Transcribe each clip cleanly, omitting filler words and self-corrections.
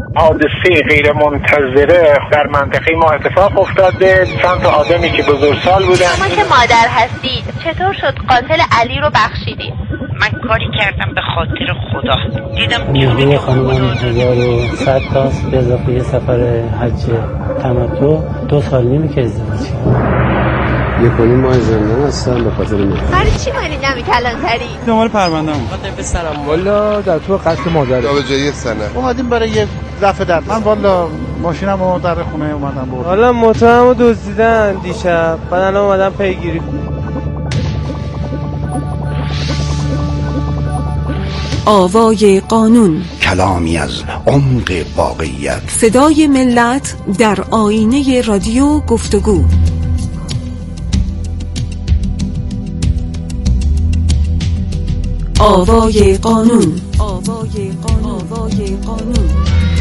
حادثه غیر منتظره در منطقه ما اتفاق افتاده. چند تا آدمی که بزرگسال بودن. شما که مادر هستید چطور شد قاتل علی رو بخشیدید؟ من کاری کردم به خاطر خدا، دیدم نیروی خانمان 1100 تاست به اضافه یه سفر حج تمتع 2 سال نیمه که ازدواج کردم. 1.5 ماه زندان هستم به خاطر من. برای چی مالی نمی کلانتری؟ دنبال پرونده‌ام. خاطر پسرم والا در تو قصد مادر. جابجایی سنه. اومدیم برای یه رفع درد. من والا ماشینمو در خونه اومدم برد. والا موتورمو دزدیدن دیشب. بعد الان اومدم پیگیری. آوای قانون، کلامی از عمق واقعیت، صدای ملت در آینه رادیو گفتگو. آوای قانون، آوای قانون، آوای قانون.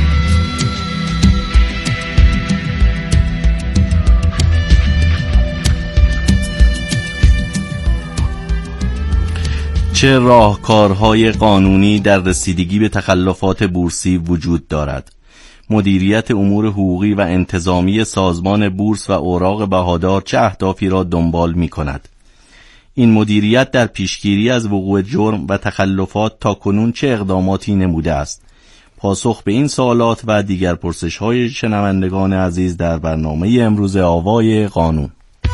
چه راهکارهای قانونی در رسیدگی به تخلفات بورسی وجود دارد؟ مدیریت امور حقوقی و انتظامی سازمان بورس و اوراق بهادار چه اهدافی را دنبال می کند؟ این مدیریت در پیشگیری از وقوع جرم و تخلفات تاکنون چه اقداماتی نموده است؟ پاسخ به این سوالات و دیگر پرسش‌های شنوندگان عزیز در برنامه امروز آوای قانون.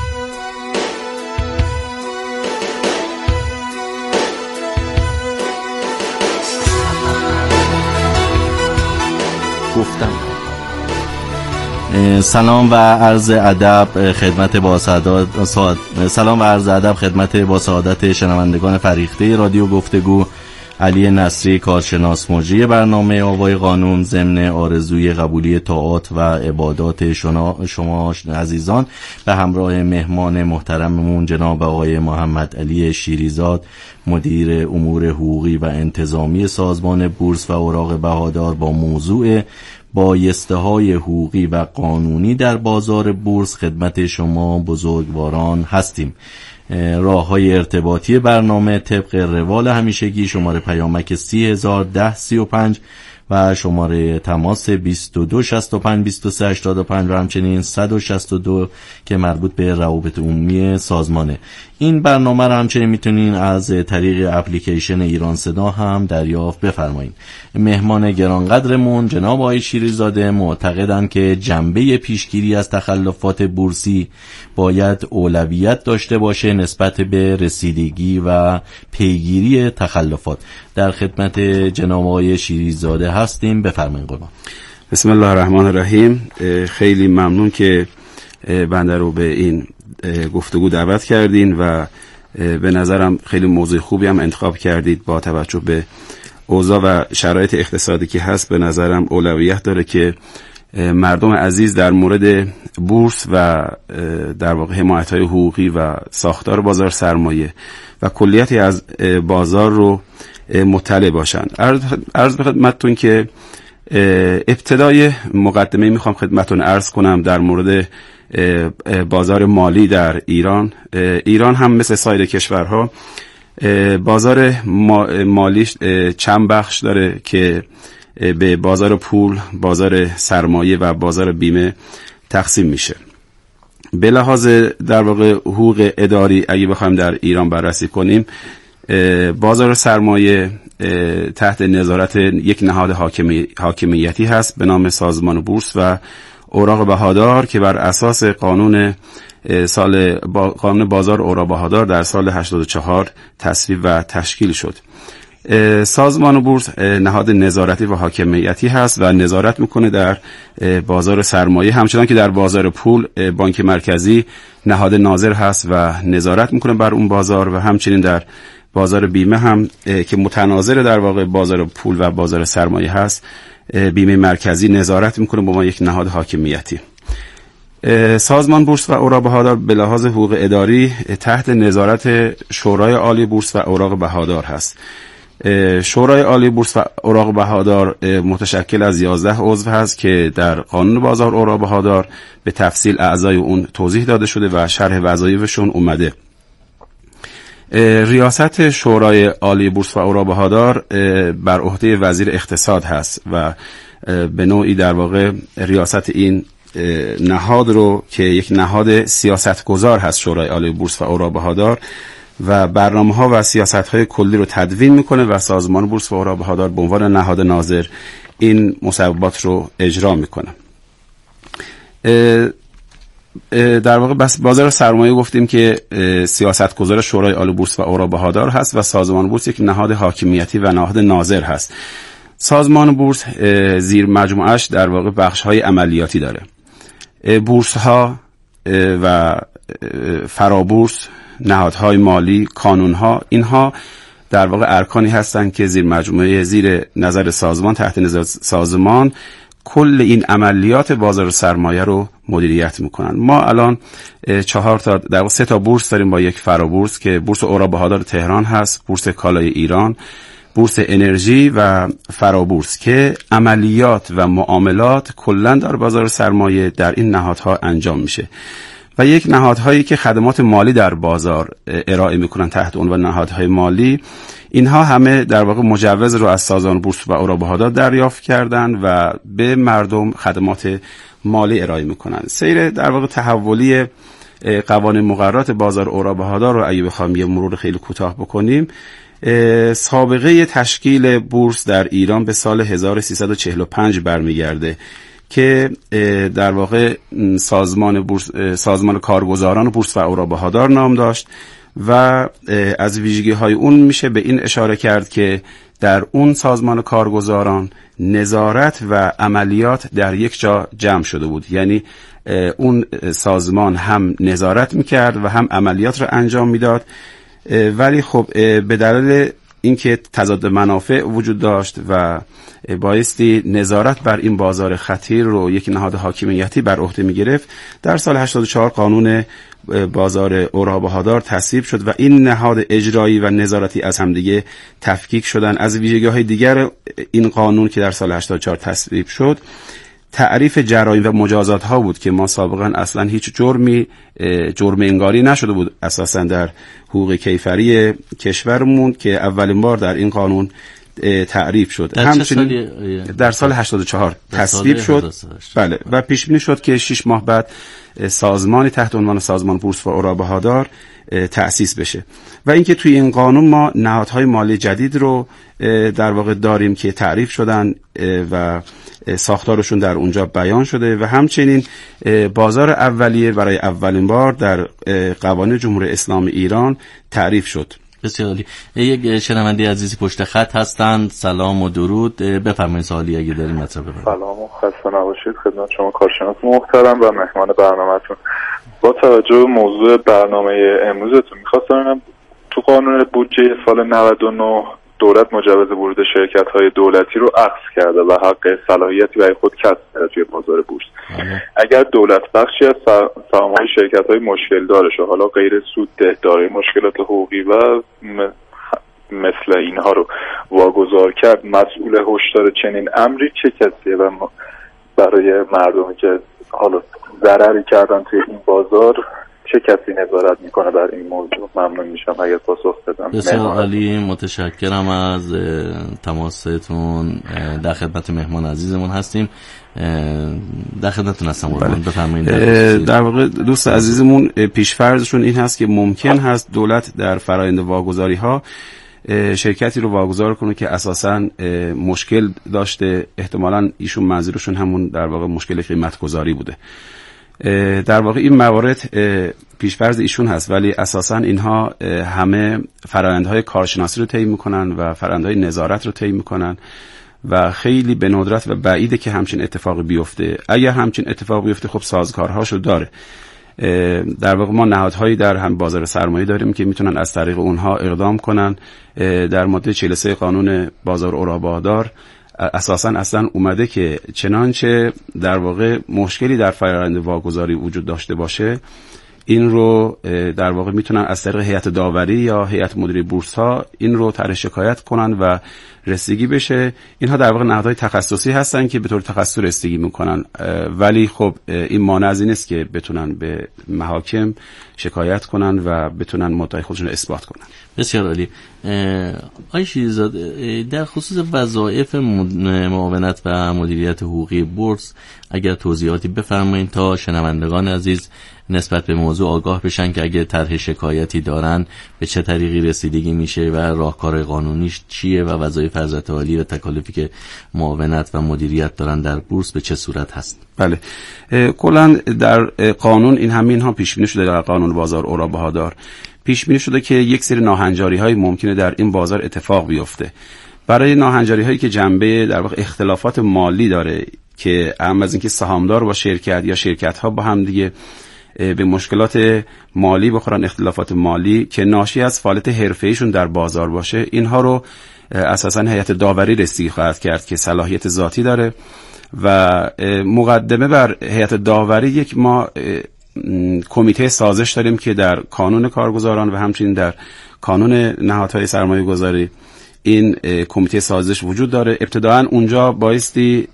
گفتم سلام و عرض ادب خدمت با سعادت شنوندگان فریخته رادیو گفتگو. علی نصری، کارشناس مجری برنامه آوای قانون، ضمن آرزوی قبولی طاعات و عبادات شما عزیزان به همراه مهمان محترممون جناب آقای محمد علی شیریزاد، مدیر امور حقوقی و انتظامی سازمان بورس و اوراق بهادار، با موضوع بایسته‌های حقوقی و قانونی در بازار بورس خدمت شما بزرگواران هستیم. راه‌های ارتباطی برنامه طبق روال همیشگی شماره پیامک 301035 و شماره تماس 22652385 و همچنین 162 که مربوط به روابط عمومی سازمانه. این برنامه را همچنین میتونین از طریق اپلیکیشن ایران صدا هم دریافت بفرمایید. مهمان گرانقدرمون جناب آقای شیریزاده معتقدند که جنبه پیشگیری از تخلفات بورسی باید اولویت داشته باشه نسبت به رسیدگی و پیگیری تخلفات. در خدمت جناب آقای شیریزاده هستیم، بفرمایید قربان. بسم الله الرحمن الرحیم. خیلی ممنون که بنده رو به این گفتگو دعوت کردین و به نظرم خیلی موضوع خوبی هم انتخاب کردید. با توجه به اوضاع و شرایط اقتصادی که هست به نظرم اولویت داره که مردم عزیز در مورد بورس و در واقع حمایت‌های حقوقی و ساختار بازار سرمایه و کلیتی از بازار رو مطلع باشند. عرض به خدمتتون که ابتدای مقدمه میخوام خدمتتون عرض کنم در مورد بازار مالی در ایران. ایران هم مثل سایر کشورها بازار مالیش چند بخش داره که به بازار پول، بازار سرمایه و بازار بیمه تقسیم میشه. به لحاظ در واقع حقوق اداری اگه بخوایم در ایران بررسی کنیم، بازار سرمایه تحت نظارت یک نهاد حاکمیتی هست به نام سازمان بورس و اوراق بهادار که بر اساس قانون بازار اوراق بهادار در سال 84 تصویب و تشکیل شد. سازمان بورس نهاد نظارتی و حاکمیتی هست و نظارت میکنه در بازار سرمایه، همچنان که در بازار پول بانک مرکزی نهاد ناظر هست و نظارت میکنه بر اون بازار و همچنین در بازار بیمه هم که متناظر در واقع بازار پول و بازار سرمایه هست، بیمه مرکزی نظارت میکنه با ما یک نهاد حاکمیتی. سازمان بورس و اوراق بهادار به لحاظ حقوق اداری تحت نظارت شورای عالی بورس و اوراق بهادار هست. شورای عالی بورس و اوراق بهادار متشکل از 11 عضو هست که در قانون بازار اوراق بهادار به تفصیل اعضای اون توضیح داده شده و شرح وظایفشون اومده. ریاست شورای عالی بورس و اوراق بهادار بر عهده وزیر اقتصاد هست و به نوعی در واقع ریاست این نهاد رو که یک نهاد سیاستگزار هست شورای عالی بورس و اوراق بهادار و برنامه‌ها و سیاست‌های کلی رو تدوین میکنه و سازمان بورس و اوراق بهادار به عنوان نهاد ناظر این مصوبات رو اجرا میکنه. در واقع بس بازار سرمایه گفتیم که سیاستگزار شورای عالی بورس و اوراق بهادار هست و سازمان بورس یک نهاد حاکمیتی و نهاد ناظر هست. سازمان بورس زیر مجموعش در واقع بخش‌های عملیاتی داره. بورس‌ها و فرابورس، نهادهای مالی، کانون‌ها، اینها در واقع ارکانی هستند که زیر نظر سازمان، تحت نظر سازمان کل این عملیات بازار سرمایه رو مدیریت میکنن. ما الان 3 تا بورس داریم با یک فرابورس که بورس اوراق بهادار تهران هست، بورس کالای ایران، بورس انرژی و فرابورس که عملیات و معاملات کلا در بازار سرمایه در این نهادها انجام میشه و یک نهادهایی که خدمات مالی در بازار ارائه میکنن تحت عنوان نهادهای مالی، اینها همه در واقع مجوز رو از سازمان بورس و اوراق بهادار دریافت کردن و به مردم خدمات مالی ارائه میکنن. سیر در واقع تحولی قوانین مقررات بازار اوراق بهادار رو اگه بخوام یه مرور خیلی کوتاه بکنیم، سابقه تشکیل بورس در ایران به سال 1345 برمیگرده که در واقع سازمان کارگزاران بورس و اوراق بهادار نام داشت و از ویژگی‌های اون میشه به این اشاره کرد که در اون سازمان کارگزاران نظارت و عملیات در یک جا جمع شده بود، یعنی اون سازمان هم نظارت میکرد و هم عملیات رو انجام میداد، ولی خب به دلیل اینکه تضاد منافع وجود داشت و بایستی نظارت بر این بازار خطیر رو یک نهاد حاکمیتی بر عهده میگرفت، در سال 84 قانون بازار اوراق بهادار تصویب شد و این نهاد اجرایی و نظارتی از همدیگه تفکیک شدن. از ویژگی‌های دیگر این قانون که در سال 84 تصویب شد، تعریف جرایم و مجازات ها بود که ما سابقا اصلا هیچ جرم انگاری نشده بود اساسا در حقوق کیفری کشورمون که اولین بار در این قانون تعریف شد. همچنین در سال 84 تصویب شد. بله، و پیش بینی شد که 6 ماه بعد سازمانی تحت عنوان سازمان بورس و اوراق بهادار تأسیس بشه و اینکه توی این قانون ما نهادهای مالی جدید رو در واقع داریم که تعریف شدن و ساختارشون در اونجا بیان شده و همچنین بازار اولیه برای اولین بار در قوانین جمهوری اسلامی ایران تعریف شد. بسیار عالی. یک شنونده عزیزی پشت خط هستند. سلام و درود، بفرمایید سوالی اگه دارین مطرح بفرمایید. سلام و خسته نباشید خدمت شما کارشناس محترم و مهمان برنامه‌تون. با توجه به موضوع برنامه امروزتون می‌خواستم ببینم تو قانون بودجه سال 99 دولت مجوز ورود شرکت‌های دولتی رو اخذ کرده و حق صلاحیتی برای خود کسب کرده توی بازار بورس. اگر دولت بخشی از سهام‌های شرکت‌های مشکل دارش و حالا غیر سودده دارای مشکلات حقوقی و مثل اینها رو واگذار کرد، مسئول هشدار چنین امری چه کسیه و برای مردمی که حالا ضرری کردن توی این بازار چه کسی نظارت میکنه بر این موضوع؟ ممنون میشم اگر پاسخ بدم. بسیار عالی، متشکرم از تماستون. در خدمت مهمان عزیزمون هستیم، در خدمتتون هستم. بفرمایید. در واقع دوست عزیزمون پیش‌فرضشون این هست که ممکن هست دولت در فرآیند واگذاری ها شرکتی رو واگذار کنه که اساساً مشکل داشته، احتمالاً ایشون منظورشون همون در واقع مشکل قیمت گذاری بوده. در واقع این موارد پیش‌فرض ایشون هست، ولی اساساً اینها همه فرآیندهای کارشناسی رو طی می‌کنن و فرآیندهای نظارت رو طی می‌کنن و خیلی به ندرت و بعیده که همچین اتفاقی بیفته. اگر همچین اتفاقی بیفته خب سازگارهاشو داره. در واقع ما نهادهایی در هم بازار سرمایه داریم که میتونن از طریق اونها اقدام کنن. در ماده 43 قانون بازار اوراق بهادار اصلا اومده که چنانچه در واقع مشکلی در فرآیند واگذاری وجود داشته باشه این رو در واقع میتونن از طریق هیئت داوری یا هیئت مدیره بورس ها این رو طرح شکایت کنن و رسیدگی بشه. اینها در واقع نهادهای تخصصی هستن که به طور تخصصی رسیدگی میکنن، ولی خب این مانع از این است که بتونن به محاکم شکایت کنن و بتونن مدعای خودشون رو اثبات کنن. بسیار عالی. آقای شیرزاده، در خصوص وظایف معاونت و مدیریت حقوقی بورس اگر توضیحاتی بفرمایید تا شنوندگان عزیز نسبت به موضوع آگاه بشن که اگه طرح شکایتی دارن به چه طریقی رسیدگی میشه و راهکار قانونیش چیه و وظایف حضرت عالی و تکالیفی که معاونت و مدیریت دارن در بورس به چه صورت هست؟ بله، کلا در قانون این همین ها پیش بینی شده. در قانون بازار اوراق بهادار پیش بینی شده که یک سری ناهنجاری های ممکنه در این بازار اتفاق بیفته. برای ناهنجاری هایی که جنبه در واقع اختلافات مالی داره، که اهم از اینکه سهامدار با شرکت یا شرکت ها با هم دیگه به مشکلات مالی بخورن، اختلافات مالی که ناشی از فعالیت حرفه‌ایشون در بازار باشه، اینها رو اساساً هیئت داوری رسیدگی خواهد کرد که صلاحیت ذاتی داره. و مقدمه بر هیئت داوری یک ما کمیته سازش داریم که در قانون کارگزاران و همچنین در قانون نهادهای سرمایه گذاری این کمیته سازش وجود داره. ابتداعاً اونجا بایستی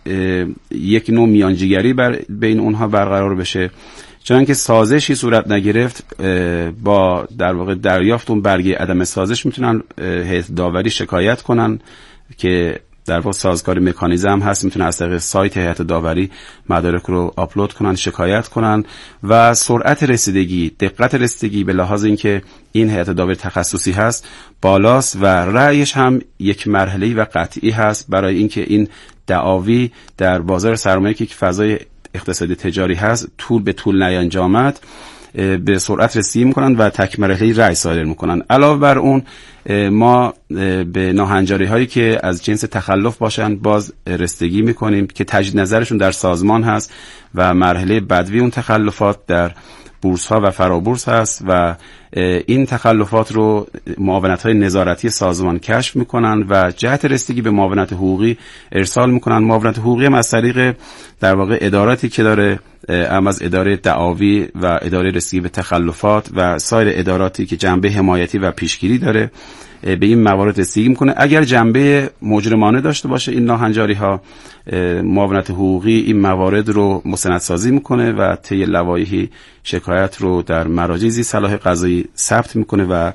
یک نوع میانجیگری بین اونها برقرار بشه، چنانکه سازشی صورت نگرفت با در واقع دریافت اون برگه عدم سازش میتونن هیئت داوری شکایت کنن که در واقع سازگار مکانیزم هست، میتونن از طریق سایت هیئت داوری مدارک رو آپلود کنن، شکایت کنن. و سرعت رسیدگی، دقت رسیدگی به لحاظ اینکه این هیئت داوری تخصصی هست بالاست و رأیش هم یک مرحله‌ای و قطعی هست برای اینکه این دعاوی در بازار سرمایه که فضای اقتصادی تجاری هست طول به طول نیانجامد به سرعت رسیدگی میکنن و تک مرحله‌ای رأی صادر میکنن. علاوه بر اون ما به ناهنجاری هایی که از جنس تخلف باشن باز رسیدگی میکنیم که تجدید نظرشون در سازمان هست و مرحله بدوی اون تخلفات در بورس ها و فرابورس هست و این تخلفات رو معاونت های نظارتی سازمان کشف میکنن و جهت رسیدگی به معاونت حقوقی ارسال میکنن. معاونت حقوقی هم از طریق در واقع اداراتی که داره، هم از اداره دعاوی و اداره رسیدگی به تخلفات و سایر اداراتی که جنبه حمایتی و پیشگیری داره، به این موارد رسیدگی میکنه. اگر جنبه مجرمانه داشته باشه این ناهنجاری ها، معاونت حقوقی این موارد رو مستندسازی میکنه و طی لوایحی شکایت رو در مراجع ذی صلاح قضایی ثبت میکنه و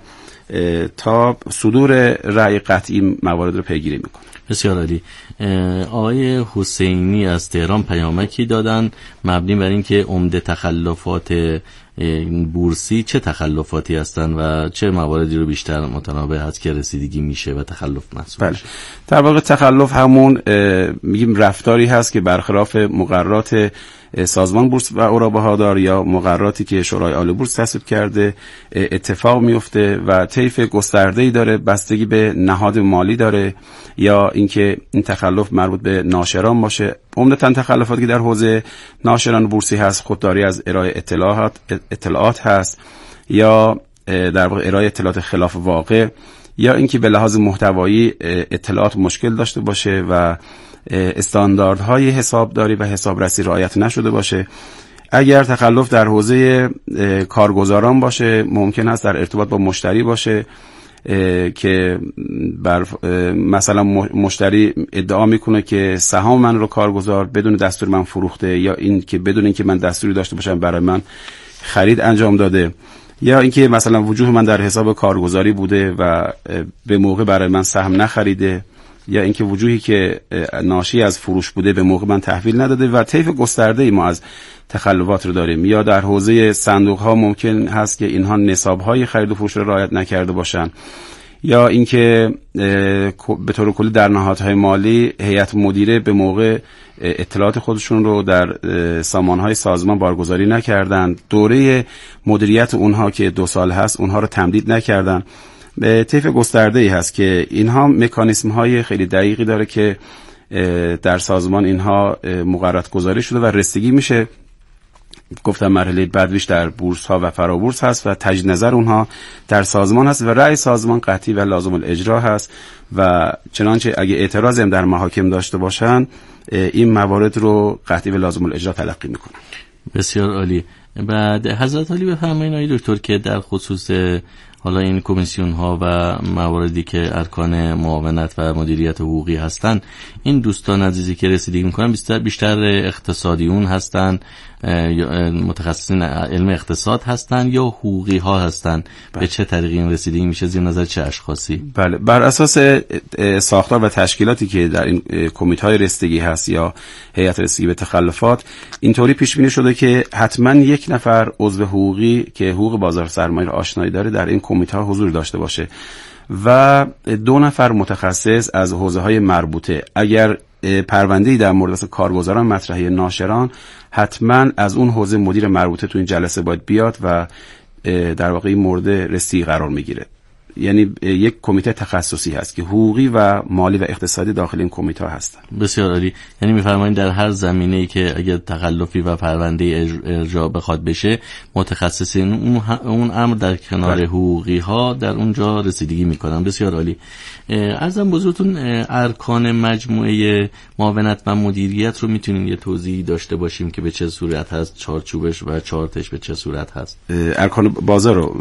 تا صدور رأی قطعی موارد رو پیگیری میکنه. بسیار عالی. آقای حسینی از تهران پیامکی دادن مبنی بر این که عمده تخلفات بورسی چه تخلفاتی هستن و چه مواردی رو بیشتر متنابه هست که رسیدگی میشه و تخلف محسوب میشه. در واقع تخلف همون میگیم رفتاری هست که برخلاف مقررات سازمان بورس و اوراق بهادار یا مقرراتی که شورای عالی بورس تصویب کرده اتفاق میفته و طیف گسترده‌ای داره، بستگی به نهاد مالی داره یا اینکه این تخلف مربوط به ناشران باشه. عمدتاً تخلفاتی که در حوزه ناشران بورسی هست خودداری از ارائه اطلاعات هست یا در واقع ارائه اطلاعات خلاف واقع یا اینکه به لحاظ محتوایی اطلاعات مشکل داشته باشه و استانداردهای حسابداری و حسابرسی رعایت نشده باشه. اگر تخلف در حوزه کارگزاران باشه ممکن است در ارتباط با مشتری باشه که مثلا مشتری ادعا میکنه که سهام من رو کارگزار بدون دستور من فروخته یا این که بدون اینکه من دستوری داشته باشم برای من خرید انجام داده یا اینکه مثلا وجوه من در حساب کارگزاری بوده و به موقع برای من سهم نخریده یا اینکه وجوهی که ناشی از فروش بوده به موقع من تحویل نداده و طیف گسترده‌ای ما از تخلفات رو داریم. یا در حوزه صندوق ها ممکن هست که اینها نصاب‌های خرید و فروش رو رعایت نکرده باشن یا اینکه به طور کلی در نهادهای مالی هیئت مدیره به موقع اطلاعات خودشون رو در سامانهای سازمان بارگذاری نکردن، دوره مدیریت اونها که 2 سال هست اونها رو تمدید نکردن. به طیف گسترده‌ای هست که اینها مکانیزم‌های خیلی دقیقی داره که در سازمان اینها مقررات گذاری شده و رسیدگی میشه. گفتم مرحله بعدیش در بورس ها و فرابورس هست و تجدید نظر اونها در سازمان هست و رأی سازمان قطعی و لازم الاجرا هست و چنانچه اگه اعتراضی هم در محاکم داشته باشن این موارد رو قطعی و لازم الاجرا تلقی میکنن. بسیار عالی. بعد حضرت عالی بفرمایید آقای دکتر که در خصوص حالا این کمیسیون ها و مواردی که ارکان معاونت و مدیریت حقوقی هستند، این دوستان عزیزی که رسیدگی میکنن بیشتر اقتصادیون هستن، متخصصین علم اقتصاد هستن یا حقوقی ها هستن؟ به چه طریقی این رسیدگی میشه؟ زیر نظر چه اشخاصی؟ بله، بر اساس ساختار و تشکیلاتی که در این کمیته های رسیدگی هست یا هیئت رسیدگی به تخلفات، اینطوری پیش بینی شده که حتما یک نفر عضو حقوقی که حقوق بازار سرمایه را آشنایی داره در این کمیته ها حضور داشته باشه و 2 نفر متخصص از حوزه‌های مربوطه. اگر پرونده‌ای در مورد کارگزاران مطرحه ناشران، حتما از اون حوزه مدیر مربوطه تو این جلسه باید بیاد و در واقع این مورد رسیدگی قرار میگیره. یعنی یک کمیته تخصصی هست که حقوقی و مالی و اقتصادی داخل این کمیته هستن. بسیار عالی. یعنی می‌فرمایید در هر زمینه‌ای که اگر تخلفی و پرونده ارجاع بخواد بشه، متخصصین اون امر در کنار حقوقی ها در اونجا رسیدگی میکنن. بسیار عالی. عرضم بزرگتون ارکان مجموعه معاونت و مدیریت رو میتونین یه توضیحی داشته باشیم که به چه صورت هست، چارچوبش و چارتش به چه صورت هست؟ ارکان بازار رو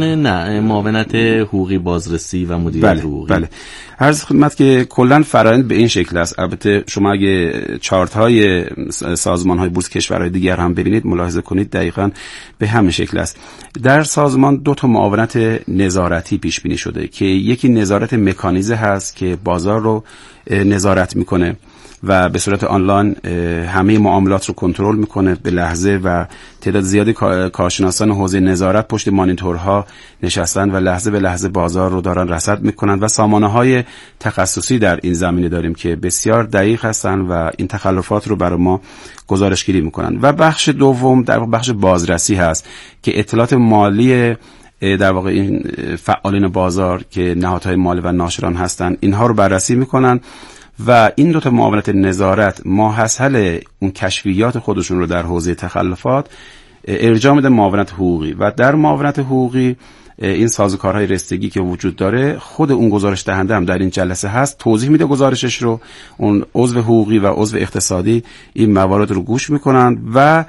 معاونت حقوقی، بازرسی و مدیریت حقوقی. بله. عرض خدمت که کلا فرآیند به این شکل است. البته شما اگه چارت های سازمان های بورس کشورهای دیگر هم ببینید، ملاحظه کنید دقیقاً به همین شکل است. در سازمان 2 تا معاونت نظارتی پیش بینی شده که یکی نظارت مکانیزه هست که بازار رو نظارت میکنه و به صورت آنلاین همه معاملات رو کنترل میکنه به لحظه و تعداد زیادی کارشناسان حوزه نظارت پشت مانیتورها نشستن و لحظه به لحظه بازار رو دارن رصد میکنن و سامانه‌های تخصصی در این زمینه داریم که بسیار دقیق هستن و این تخلفات رو برای ما گزارشگیری میکنن. و بخش دوم در بخش بازرسی هست که اطلاعات مالی در واقع این فعالین بازار که نهادهای مالی و ناشران هستن اینها رو بررسی میکنن و این 2 تا معاونت نظارت ماحصل اون کشفیات خودشون رو در حوزه تخلفات ارجاع میده معاونت حقوقی و در معاونت حقوقی این سازوکارهای رسیدگی که وجود داره، خود اون گزارش دهنده هم در این جلسه هست، توضیح میده گزارشش رو. اون عضو حقوقی و عضو اقتصادی این موارد رو گوش میکنن و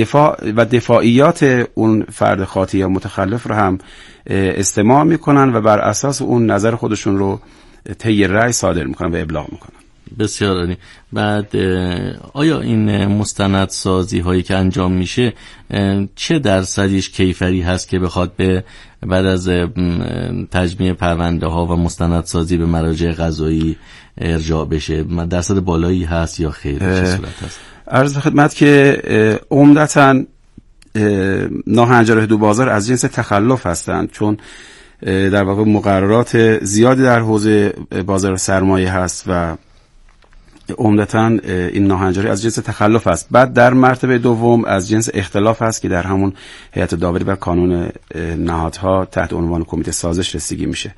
دفاعیات اون فرد خاطی یا متخلف رو هم استماع میکنن و بر اساس اون نظر خودشون رو طی رأی صادر میکنن و ابلاغ میکنن. بسیار عالی. بعد آیا این مستندسازی هایی که انجام میشه چه درصدیش کیفری هست که بخواد به بعد از تجمیع پرونده ها و مستندسازی به مراجع قضایی ارجاع بشه؟ درصد بالایی هست یا خیر؟ چه صورت هست؟ عرض خدمت که عمدتاً ناهنجار دو بازار از جنس تخلف هستند، چون در واقع مقررات زیادی در حوزه بازار سرمایه هست و عمدتاً این ناهنجاری از جنس تخلف است. بعد در مرتبه دوم از جنس اختلاف است که در همون هیئت داوری و کانون نهادها تحت عنوان کمیته سازش رسیدگی میشه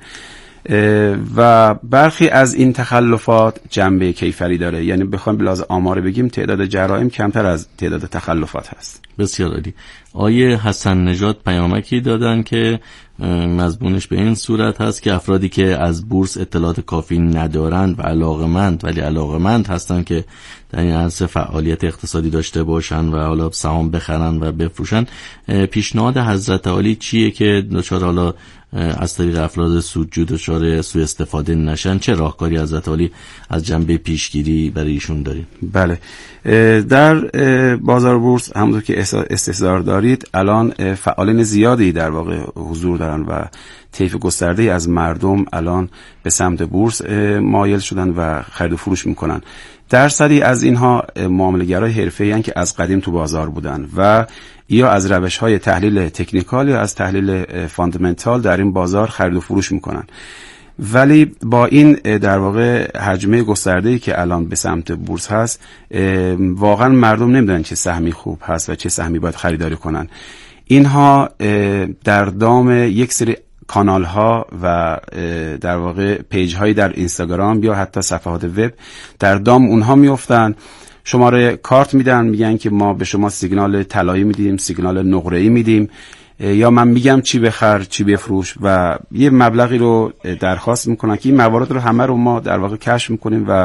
و برخی از این تخلفات جنبه کیفری داره، یعنی بخوایم بلحاظ آمار بگیم تعداد جرائم کمتر از تعداد تخلفات هست. بسیار عالی. آیه حسن نژاد پیامکی دادن که مضمونش به این صورت هست که افرادی که از بورس اطلاعات کافی ندارند و علاقمند هستند که در این عرصه فعالیت اقتصادی داشته باشن و حالا سهام بخرن و بفروشن، پیشنهاد حضرت عالی چیه که دچار حالا از طریق افراد سودجو دچار سوء استفاده نشن؟ چه راهکاری حضرت عالی از جنبه پیشگیری برای ایشون دارید؟ بله، در بازار بورس همونطور که استحضار دارید الان فعالین زیادی در واقع حضور دارن و طیف گسترده‌ای از مردم الان به سمت بورس مایل شدن و خرید و فروش میکنن. درصدی از اینها معامله‌گرای حرفه‌ای هستند که از قدیم تو بازار بودن و یا از روش‌های تحلیل تکنیکال یا از تحلیل فاندامنتال در این بازار خرید و فروش میکنن. ولی با این در واقع حجمه گسترده‌ای که الان به سمت بورس هست، واقعا مردم نمیدونن چه سهمی خوب هست و چه سهمی باید خریداری کنن. اینها در دام یک سری کانال ها و در واقع پیج هایی در اینستاگرام یا حتی صفحات وب در دام اونها میافتن، شماره کارت میدن، میگن که ما به شما سیگنال طلایی میدیم، سیگنال نقره‌ای میدیم، یا من میگم چی بخر چی بفروش و یه مبلغی رو درخواست میکنن که این موارد رو همه رو ما در واقع کشف میکنیم و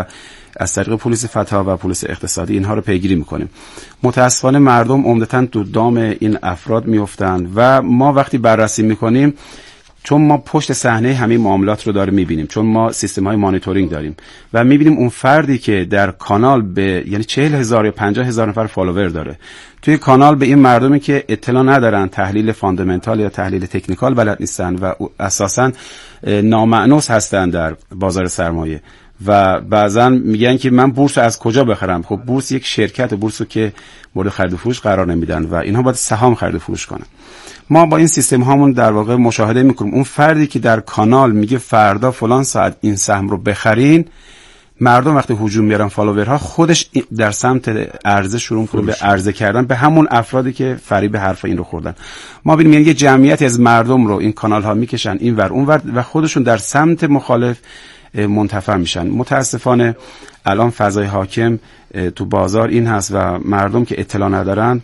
از طریق پلیس فتا و پلیس اقتصادی اینها رو پیگیری میکنیم. متاسفانه مردم عمدتاً تو دام این افراد میافتند و ما وقتی بررسی میکنیم، چون ما پشت صحنه همین معاملات رو داره میبینیم، چون ما سیستم های مانیتورینگ داریم و میبینیم اون فردی که در کانال به یعنی 40,000 یا 50,000 نفر فالوور داره توی کانال، به این مردمی که اطلاع ندارن، تحلیل فاندامنتال یا تحلیل تکنیکال بلد نیستن و اساساً نامعنوس هستن در بازار سرمایه و بعضا میگن که من بورس از کجا بخرم. خب بورس یک شرکت، بورس رو که مورد خرید و فروش قرار نمیدن و اینها باید سهام خرید و فروش کنن. ما با این سیستم هامون در واقع مشاهده میکنیم اون فردی که در کانال میگه فردا فلان ساعت این سهم رو بخرین، مردم وقتی هجوم میارن فالوورها، خودش در سمت عرضه شروع کنه به عرضه کردن به همون افرادی که فریب حرف این رو خوردن. ما ببینیم یعنی یه جمعیتی از مردم رو این کانال ها میکشن این ور اون ور و خودشون در سمت مخالف منتفع میشن. متاسفانه الان فضای حاکم تو بازار این هست و مردم که اطلاع ندارن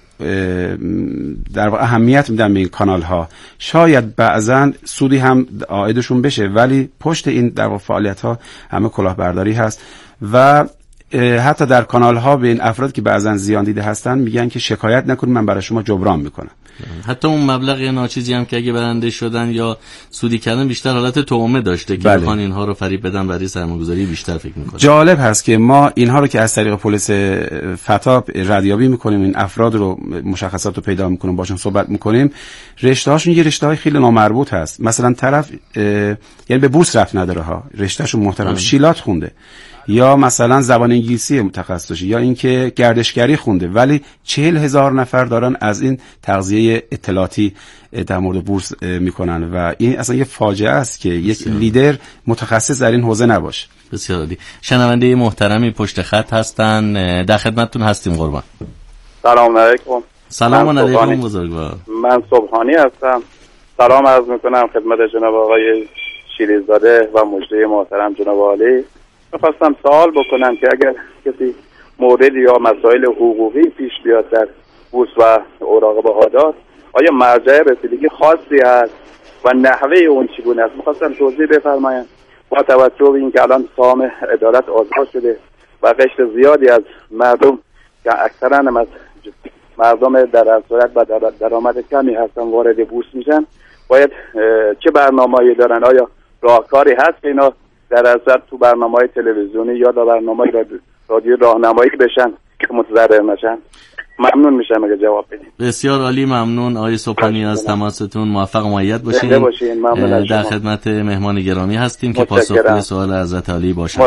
در واقع اهمیت میدن به این کانال ها. شاید بعضن سودی هم عایدشون بشه، ولی پشت این در واقع فعالیت ها همه کلاهبرداری هست و حتی در کانال ها به این افراد که بعضن زیان دیده هستن میگن که شکایت نکنید، من برای شما جبران میکنم. حتی اون مبلغ ناچیزی هم که اگه برنده شدن یا سودی کردن بیشتر حالت تومه داشته که بخوان اینها رو فریب بدن برای سرمایه‌گذاری بیشتر فکر می‌کنن. جالب هست که ما اینها رو که از طریق پلیس فتا ردیابی می‌کنیم، این افراد رو مشخصات رو پیدا می‌کنیم، باشون صحبت می‌کنیم، رشته‌هاشون یه رشته‌های خیلی نامربوط هست. مثلا طرف یعنی به بورس رفت نداره ها، رشته‌شون محترم، شیلات خونده یا مثلا زبان انگلیسی متخصص داشته یا اینکه گردشگری خونده، ولی 40,000 نفر دارن از این تغذیه اطلاعاتی در مورد بورس میکنن و این اصلا یه فاجعه است که یک لیدر متخصص در این حوزه نباشه. بسیار عالی. شنونده محترمی پشت خط هستن، در خدمتتون هستیم قربان. سلام علیکم. سلام علیکم بزرگوار. من صبحانی هستم. سلام عرض میکنم خدمت جناب آقای شیریزاده و مجری محترم جناب عالی. می‌خواستم سوال بکنم که اگر کسی مورد یا مسائل حقوقی پیش بیاد در بورس و اوراق بهادار، آیا مرجع رسیدگی خاصی هست و نحوه اون چگونه است؟ می‌خواستم توضیح بفرمایید با توجه به اینکه الان سهام عدالت آزاد شده و قشر زیادی از مردم که اکثرا هم از مردم در صورت و درآمد کمی هستن وارد بورس میشن، باید چه برنامه‌ای دارن؟ آیا راهکاری هست که اینا در اثر تو برنامه‌های تلویزیونی یا در برنامه‌های رادیو راهنمایی بشن که متضرر نشن؟ ممنون میشم اگه جواب بدید. بسیار عالی، ممنون آقای صبحانی از تماستون. موفق و مؤید باشین. در خدمت مهمان گرامی هستیم که پاسخگوی سوال حضرت علی باشن.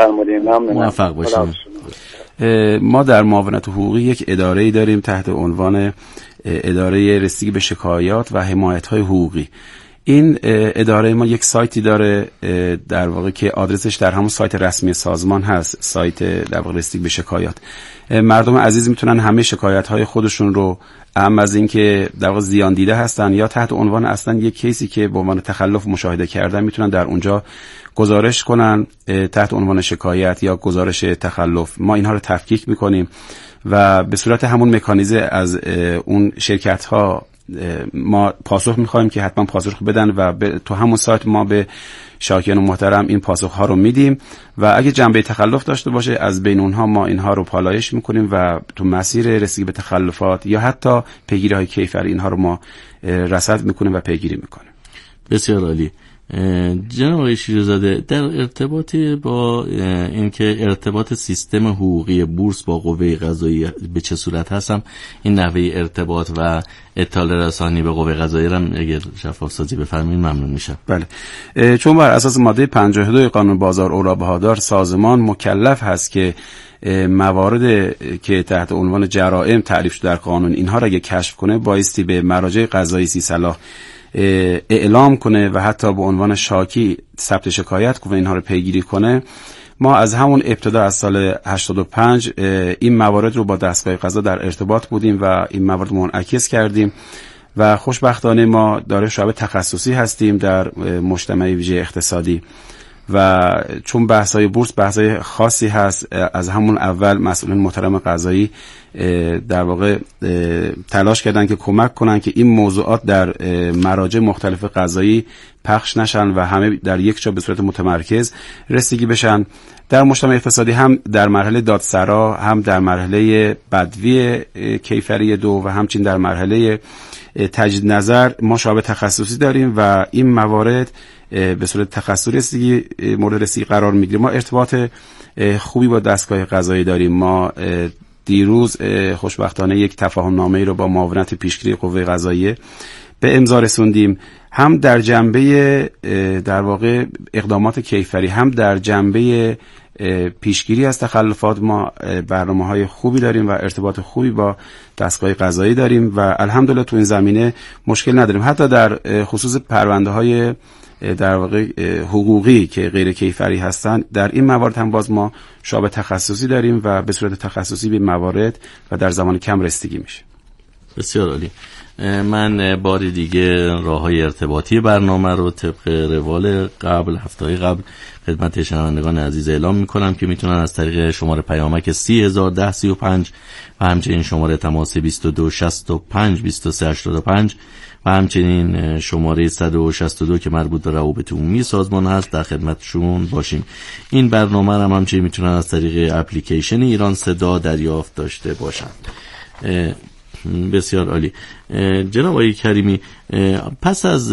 موفق باشین. ما در معاونت حقوقی یک اداره‌ای داریم تحت عنوان اداره رسیدگی به شکایات و حمایت‌های حقوقی. این اداره ما یک سایتی داره در واقع که آدرسش در همون سایت رسمی سازمان هست، سایت در واقع رسیدگی به شکایات. مردم عزیز میتونن همه شکایت‌های خودشون رو، هم از این که در واقع زیان دیده هستن یا تحت عنوان اصلا یک کیسی که به عنوان تخلف مشاهده کردن، میتونن در اونجا گزارش کنن تحت عنوان شکایت یا گزارش تخلف. ما اینها رو تفکیک میکنیم و به صورت همون مکانیزه از اون شرکت‌ها ما پاسخ میخوایم که حتما پاسخ بدن و تو همون سایت ما به شاکیان محترم این پاسخ ها رو میدیم و اگه جنبه تخلف داشته باشه از بین اونها ما اینها رو پالایش میکنیم و تو مسیر رسیدگی به تخلفات یا حتی پیگیری های کیفری اینها رو ما رصد میکنیم و پیگیری میکنیم. بسیار عالی. جناب آقای شیرزاده، در ارتباط با اینکه ارتباط سیستم حقوقی بورس با قوه قضاییه به چه صورت هستم، این نحوه ارتباط و اطلاع رسانی به قوه قضاییه را اگر شفاف سازی بفرمایید ممنون میشم. بله، چون بر اساس ماده 52 قانون بازار اوراق بهادار سازمان مکلف هست که موارد که تحت عنوان جرائم تعریف شده در قانون اینها را اگه کشف کنه بایستی به مراجع قضایی سی صلاح اعلام کنه و حتی به عنوان شاکی ثبت شکایت کنه و اینها رو پیگیری کنه. ما از همون ابتدا از سال 85 این موارد رو با دستگاه قضا در ارتباط بودیم و این موارد منعکس کردیم و خوشبختانه ما داره شعبه تخصصی هستیم در مجتمع ویژه اقتصادی و چون بحث‌های بورس بحث‌های خاصی هست، از همون اول مسئولین محترم قضایی در واقع تلاش کردن که کمک کنن که این موضوعات در مراجع مختلف قضایی پخش نشن و همه در یک جا به صورت متمرکز رسیدگی بشن. در مجتمع اقتصادی هم در مرحله دادسرا، هم در مرحله بدوی کیفری 2 و همچنین در مرحله تجدید نظر ما شعبه تخصصی داریم و این موارد به صورت تخصصی مورد رسیدگی قرار میگیره. ما ارتباط خوبی با دستگاه قضایی داریم. ما دیروز خوشبختانه یک تفاهم نامه‌ای رو با معاونت پیشگیری قوه قضاییه به امضا رسوندیم، هم در جنبه در واقع اقدامات کیفری، هم در جنبه پیشگیری از تخلفات. ما برنامه‌های خوبی داریم و ارتباط خوبی با دستگاه قضایی داریم و الحمدلله تو این زمینه مشکل نداریم. حتی در خصوص پرونده‌های در واقع حقوقی که غیر کیفری هستن، در این موارد هم باز ما شعبه تخصصی داریم و به صورت تخصصی به موارد و در زمان کم رسیدگی میشه. بسیار عالی. من بار دیگه راه‌های ارتباطی برنامه رو طبق روال قبل، هفته‌های قبل خدمت شنوندگان عزیز اعلام میکنم که میتونن از طریق شماره پیامک 301035 و همچنین شماره تماس 22652385 و همچنین شماره 162 که مربوط به روابط عمومی سازمان هست در خدمتشون باشیم. این برنامه هم همچنین میتونن از طریق اپلیکیشن ایران صدا دریافت داشته باشن. بسیار عالی. جناب آقای کریمی، پس از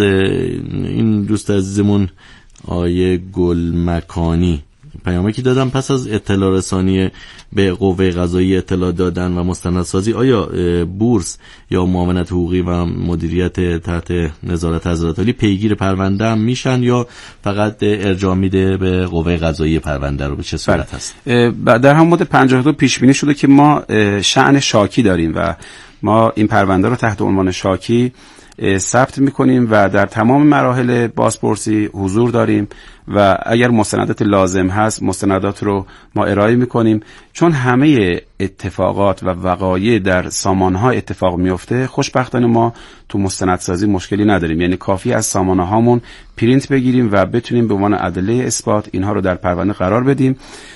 این دوست عزیزمون آیه گلمکانی پیامکی دادم، پس از اطلاع رسانی به قوه قضاییه اطلاع دادن و مستندسازی، آیا بورس یا معاونت حقوقی و مدیریت تحت نظارت حضرت عالی پیگیر پرونده هم میشن یا فقط ارجاع میده به قوه قضاییه پرونده رو؟ به چه صورت هست؟ در هم مورد 52 پیش بینی شده که ما شأن شاکی داریم و ما این پرونده رو تحت عنوان شاکی ثبت میکنیم و در تمام مراحل بازپرسی حضور داریم و اگر مستندات لازم هست مستندات رو ما ارائه میکنیم. چون همه اتفاقات و وقایع در سامانه ها اتفاق میفته، خوشبختانه ما تو مستندسازی مشکلی نداریم، یعنی کافی از سامانه هامون پرینت بگیریم و بتونیم به عنوان ادله اثبات اینها رو در پرونده قرار بدیم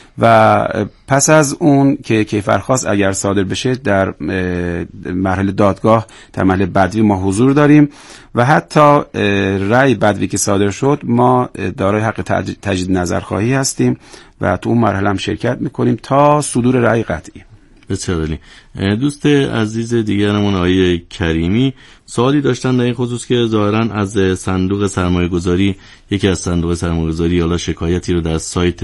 و پس از اون که کیفرخواست اگر صادر بشه در مرحله دادگاه در مرحله بدوی ما حضور داریم و حتی رأی بدوی که صادر شد ما دارای حق تجدید نظرخواهی هستیم و تو اون مرحله هم شرکت میکنیم تا صدور رأی قطعی. بسیار عالی. دوست عزیز دیگرمون آقای کریمی سوالی داشتن در این خصوص که ظاهرا از صندوق سرمایه‌گذاری، یکی از صندوق سرمایه‌گذاری حالا شکایتی رو در سایت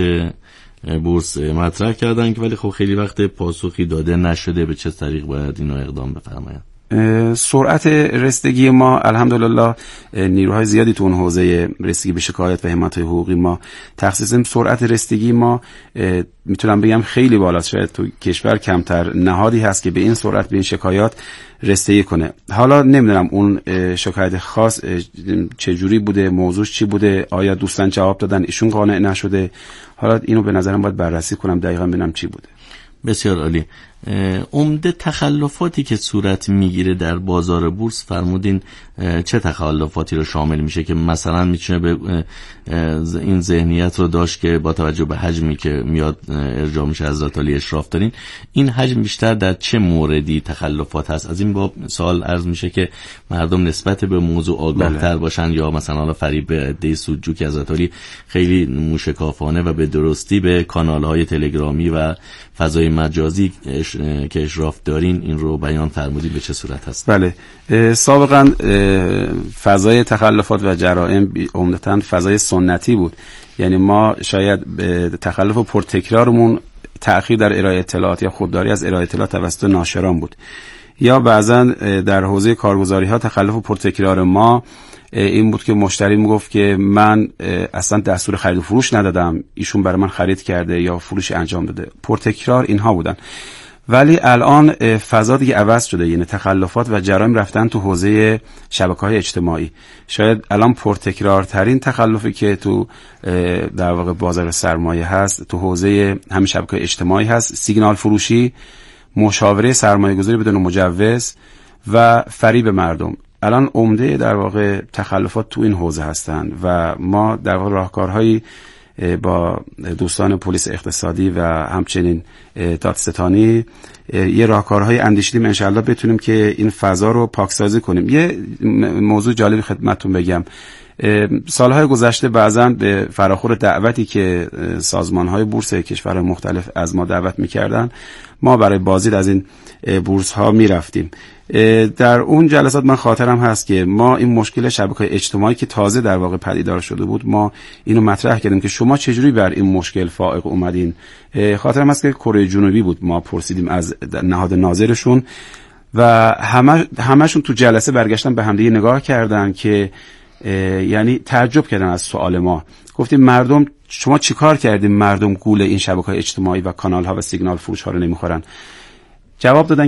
بورس مطرح کردن که ولی خب خیلی وقت پاسخی داده نشده. به چه طریق باید اینو اقدام بفرمایند؟ سرعت رسیدگی ما الحمدلله نیروهای زیادی تو اون حوزه رسیدگی به شکایت و حمایت حقوقی ما تخصیصیم. سرعت رسیدگی ما میتونم بگم خیلی بالاست، شاید تو کشور کمتر نهادی هست که به این سرعت به این شکایات رسیدگی کنه. حالا نمیدونم اون شکایت خاص چه جوری بوده، موضوعش چی بوده، آیا دوستان جواب دادن ایشون قانع نشده، حالا اینو به نظرم باید بررسی کنم دقیقاً ببینم چی بوده. بسیار عالی. عمده تخلفاتی که صورت میگیره در بازار بورس فرمودین چه تخلفاتی رو شامل میشه که مثلا میتونه به این ذهنیت رو داشت که با توجه به حجمی که میاد ارجاع میشه از حضرت عالی اشراف دارین، این حجم بیشتر در چه موردی تخلفات هست؟ از این باب سوال عرض میشه که مردم نسبت به موضوع آگاه تر باشن یا مثلا حالا فریب عده سودجو که حضرت عالی خیلی موشکافانه و به درستی به کانال‌های تلگرامی و فضای مجازی که اشراف دارین این رو بیان فرمودید، به چه صورت هست؟ بله، سابقا فضای تخلفات و جرائم عمدتاً فضای سنتی بود، یعنی ما شاید به تخلف و پرتکرارمون تأخیر در ارائه اطلاعات یا خودداری از ارائه اطلاعات توسط ناشران بود، یا بعضا در حوزه کارگزاری ها تخلف و پرتکرار ما این بود که مشتری میگفت که من اصلا دستور خرید و فروش ندادم، ایشون برای من خرید کرده یا فروش انجام داده. پرتکرار اینها بودن. ولی الان فضا دیگه عوض شده، یعنی تخلفات و جرایم رفتن تو حوزه شبکه‌های اجتماعی. شاید الان پرتکرارترین تخلفی که تو در واقع بازار سرمایه هست تو حوزه همین شبکه‌های اجتماعی هست، سیگنال فروشی، مشاوره سرمایه‌گذاری بدون مجوز و فریب مردم. الان عمده در واقع تخلفات تو این حوزه هستن و ما در واقع راهکارهایی با دوستان پلیس اقتصادی و همچنین دادستانی یه راهکارهای اندیشیدیم انشاءالله بتونیم که این فضا رو پاکسازی کنیم. یه موضوع جالبی خدمتتون بگم، سالهای گذشته بعضاً به فراخور دعوتی که سازمان‌های بورس کشورهای مختلف از ما دعوت می‌کردن، ما برای بازدید از این بورس‌ها می‌رفتیم. در اون جلسات من خاطرم هست که ما این مشکل شبکه‌های اجتماعی که تازه در واقع پدیدار شده بود، ما اینو مطرح کردیم که شما چجوری بر این مشکل فائق اومدین. خاطرم هست که کره جنوبی بود، ما پرسیدیم از نهاد ناظرشون و همشون تو جلسه برگشتن به همدیگه نگاه کردن که یعنی تعجب کردن از سوال ما. گفتیم مردم شما چیکار کردین مردم گول این شبکه‌های اجتماعی و کانال‌ها و سیگنال فروش‌ها رو نمیخورن؟ جواب دادن